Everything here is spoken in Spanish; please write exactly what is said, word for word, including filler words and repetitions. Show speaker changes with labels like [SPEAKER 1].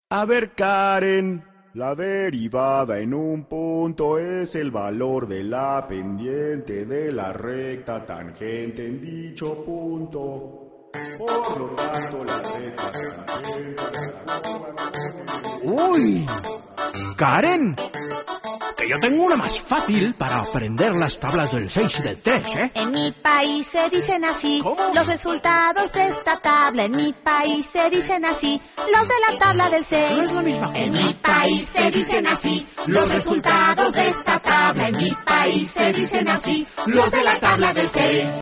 [SPEAKER 1] A ver, Karen, la derivada en un punto es el valor de la pendiente de la recta tangente en dicho punto. Por lo tanto, la recta tangente...
[SPEAKER 2] ¡Uy! ¡Karen! Que yo tengo una más fácil para aprender las tablas del seis y del tres, ¿eh?
[SPEAKER 3] En mi país se dicen así.
[SPEAKER 2] ¿Cómo?
[SPEAKER 3] Los resultados de esta tabla. En mi país se dicen así. Los de la tabla del seis.
[SPEAKER 2] No es la misma cosa.
[SPEAKER 3] En mi país se dicen así. Los resultados de esta tabla. En mi país se dicen así. Los de la tabla del seis.